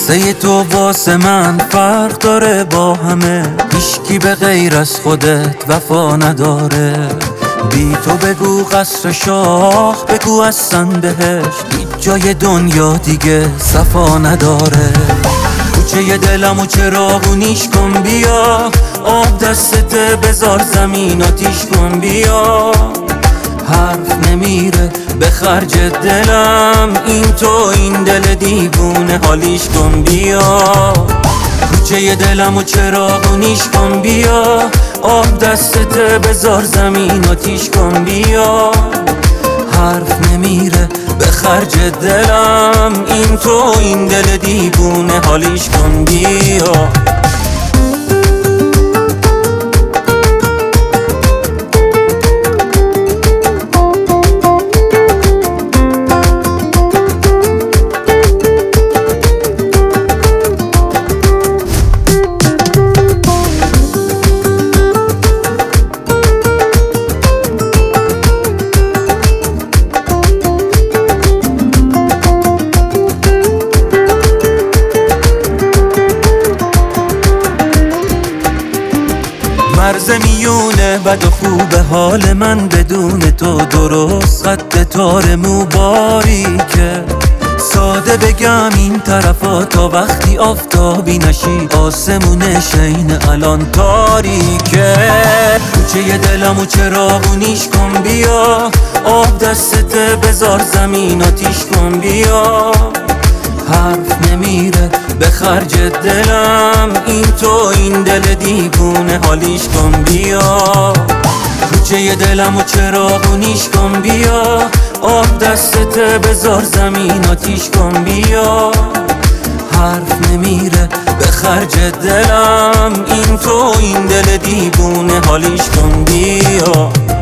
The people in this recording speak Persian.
قصه تو واسه من فرق داره با همه، هیچکی به غیر از خودت وفا نداره. بی تو بگو قصر شاه، بگو اصلا بهش هیچ جای دنیا دیگه صفا نداره. کوچه دلمو چراغونیش کن بیا، آب دستت بذار زمین آتیش کن بیا. حرف نمیره به خرج دلم، این تو این دل دیوونه حالیش کن بیا. کوچه دلمو چراغونیش کن بیا، آب دستت بذار زمین آتیش کن بیا. حرف نمیره به خرج دلم، این تو این دل دیوونه حالیش کن بیا. مرز میونه بد و خوب حال من بدون تو درست، خط تار مو باریکه. ساده بگم این طرفا تا وقتی آفتابی نشی، آسمون شین الان تاریکه. کوچه دلمو چراغونیش کن بیا، آب دستت بذار زمین آتیش کن بیا. حرف نمیره به خرج دلم، این تو این دل دیوونه حالیش کن بیا. کوچه دلمو چراغونیش کن بیا، آب دستت بذار زمین آتیش کن بیا. حرف نمیره به خرج دلم، این تو این دل دیوونه حالیش کن بیا.